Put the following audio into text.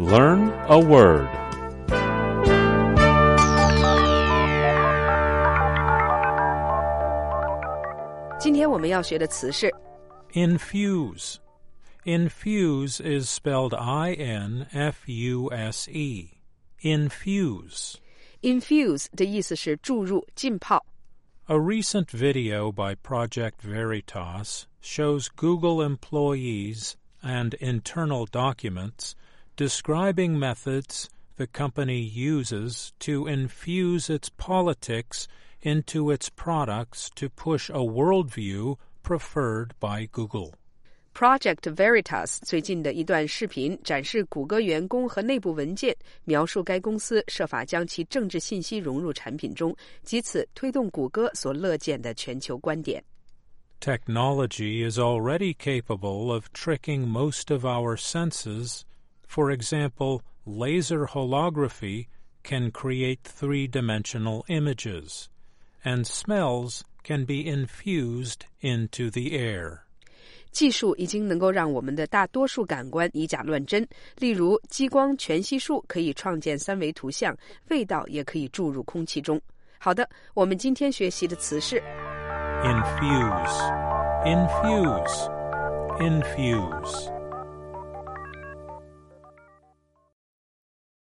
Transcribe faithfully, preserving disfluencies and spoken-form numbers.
Learn a word. Infuse. Infuse is spelled I N F U S E. Infuse. Infuse 的意思是注入、浸泡。 A recent video by Project Veritas shows Google employees and internal documents describing methods the company uses to infuse its politics into its products to push a worldview preferred by Google.Project Veritas 最近的一段视频展示谷歌员工和内部文件，描述该公司设法将其政治信息融入产品中，藉此推动谷歌所乐见的全球观点。 Technology is already capable of tricking most of our senses. For example, laser holography can create three-dimensional images, and smells can be infused into the air. 技术已经能够让我们的大多数感官以假乱真，例如激光全息术可以创建三维图像，味道也可以注入空气中。好的，我们今天学习的词是 Infuse, infuse, infuse